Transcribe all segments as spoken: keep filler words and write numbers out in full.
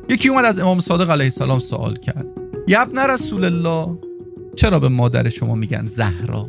یکی اومد از امام صادق علیه السلام سوال کرد، یا ابن رسول الله، چرا به مادر شما میگن زهرا؟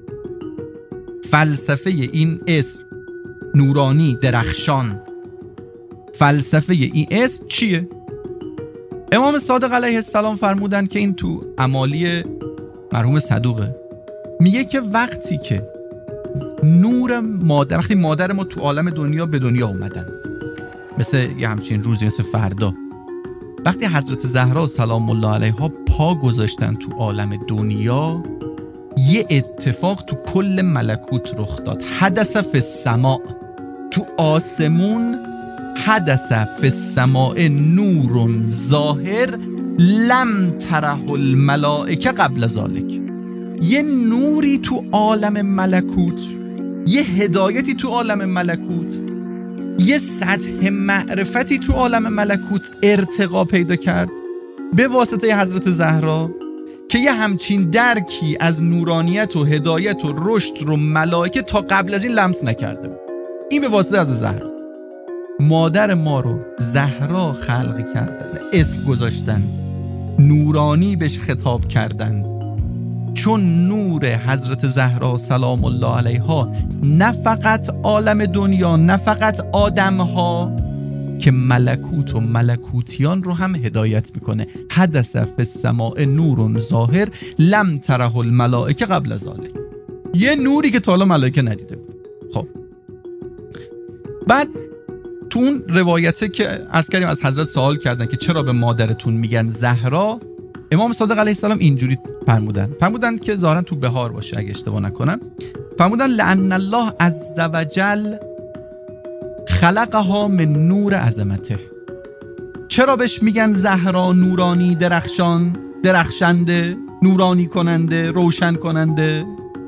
فلسفه این اسم نورانی درخشان، فلسفه این اسم چیه؟ امام صادق علیه السلام فرمودن که این تو اعمالی مرحوم صدوقه، میگه که وقتی که نور مادر، وقتی مادر ما تو عالم دنیا به دنیا اومدن، مثل یه همچین روزی مثل فردا، وقتی حضرت زهرا سلام الله علیها پا گذاشتن تو عالم دنیا، یه اتفاق تو کل ملکوت رخ داد. حدث فی السماء، تو آسمون، حدث فی السماء نور ظاهر لم تره الملائکه قبل ذلک. یه نوری تو عالم ملکوت، یه هدایتی تو عالم ملکوت، یه سطح معرفتی تو عالم ملکوت ارتقا پیدا کرد به واسطه حضرت زهرا که یه همچین درکی از نورانیت و هدایت و رشد رو ملائکه تا قبل از این لمس نکرده بود. این به واسطه از زهرا. مادر ما رو زهرا خلق کردن، اسم گذاشتن، نورانی بهش خطاب کردن، چون نور حضرت زهرا سلام الله علیها نه فقط عالم دنیا، نه فقط آدمها، که ملکوت و ملکوتیان رو هم هدایت میکنه. حدث فی السماء نور ظاهر لم تره الملائکه قبل ذلک. یه نوری که تا حالا ملائکه ندیده بود. خب بعد تو اون روایته که عرض کردیم از حضرت سوال کردن که چرا به مادرتون میگن زهرا، امام صادق علیه السلام اینجوری فرمودن فرمودن که ظاهرا تو بهار باشه اگه اشتباه نکنم، فرمودن لأن الله عز وجل خلقها من نور عظمته. چرا بهش میگن زهرا، نورانی، درخشان، درخشنده، نورانی کننده، روشن کننده؟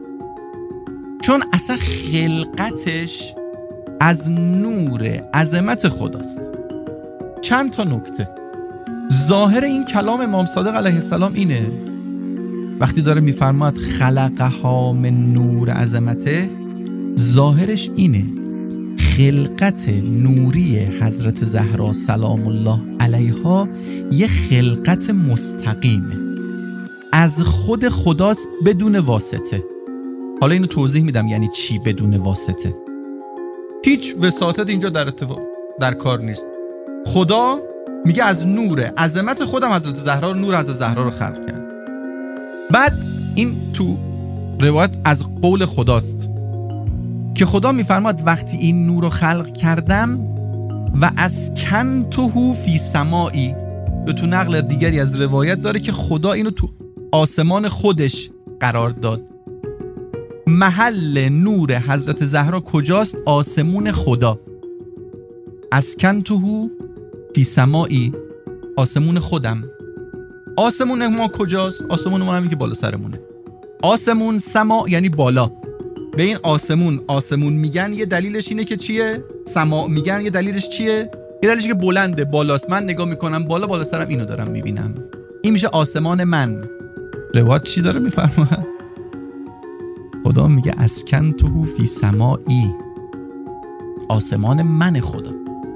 چون اصلا خلقتش از نور عظمت خداست. چند تا نکته. ظاهر این کلام امام صادق علیه السلام اینه، وقتی داره میفرماد خلقها من نور عظمته، ظاهرش اینه خلقت نوری حضرت زهرا سلام الله علیها یه خلقت مستقیمه، از خود خداست بدون واسطه. حالا اینو توضیح میدم یعنی چی بدون واسطه. هیچ وساطت اینجا در اتفاق در کار نیست. خدا میگه از نور عظمت خودم حضرت زهرا رو، نور حضرت زهرا رو خلق کرد. بعد این تو روایت از قول خداست که خدا میفرماد وقتی این نور رو خلق کردم و اسکنته فی سمائی، به تو نقل دیگری از روایت داره که خدا اینو تو آسمان خودش قرار داد. محل نور حضرت زهرا کجاست؟ آسمون خدا. اسکنته فی سمائی، آسمون خودم. آسمون ما کجاست؟ آسمون ما همین که بالا سرمونه. آسمون، سما یعنی بالا. به این آسمون آسمون میگن، یه دلیلش اینه که چیه؟ سما میگن، یه دلیلش چیه؟ یه دلیلش که بلنده، بالاست. من نگاه میکنم بالا، بالا سرم اینو دارم میبینم. این میشه آسمان من. روایت چی داره میفرماید؟ خدا میگه اسکنته فی سمائی، آسمان من خدا.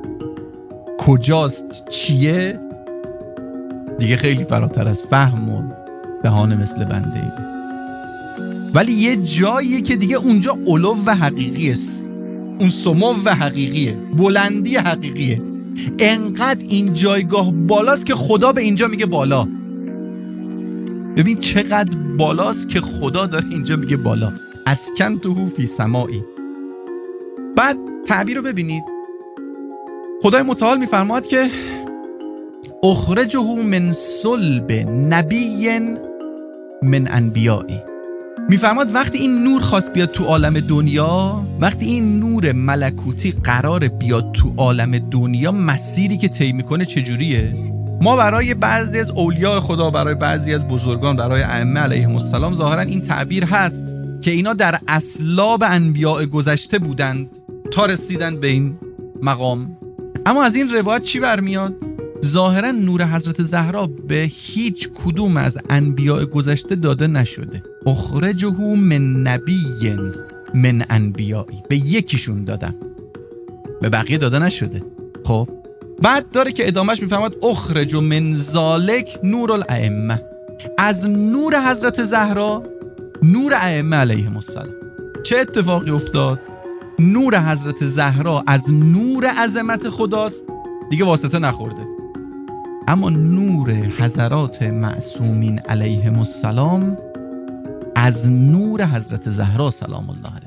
کجاست؟ چیه؟ دیگه خیلی فراتر از فهم و دهان مثل بنده ای، ولی یه جاییه که دیگه اونجا علو و حقیقی است، اون سمو و حقیقیه، بلندی حقیقیه. انقدر این جایگاه بالاست که خدا به اینجا میگه بالا. ببین چقدر بالاست که خدا داره اینجا میگه بالا. اسکنته فی سمائی. بعد تعبیر رو ببینید، خدای متعال میفرماد که اخرجه من صلب نبی من انبیایی. میفرماد وقتی این نور خواست بیاد تو عالم دنیا، وقتی این نور ملکوتی قرار بیاد تو عالم دنیا، مسیری که طی میکنه چجوریه؟ ما برای بعضی از اولیاء خدا، برای بعضی از بزرگان، برای ائمه علیهم السلام ظاهرا این تعبیر هست که اینا در اصلاب انبیاء گذشته بودند تا رسیدن به این مقام. اما از این روایت چی برمیاد؟ ظاهرا نور حضرت زهرا به هیچ کدوم از انبیاء گذشته داده نشده. اخرجه من نبی من انبیایی، به یکیشون دادم، به بقیه داده نشده. خب بعد داره که ادامهش میفهمد اخرج من ذالک نور الائمه، از نور حضرت زهرا نور ائمه علیهم السلام. چه اتفاقی افتاد؟ نور حضرت زهرا از نور عظمت خداست، دیگه واسطه نخورده، اما نور حضرات معصومین علیهم السلام از نور حضرت زهرا سلام الله علیها.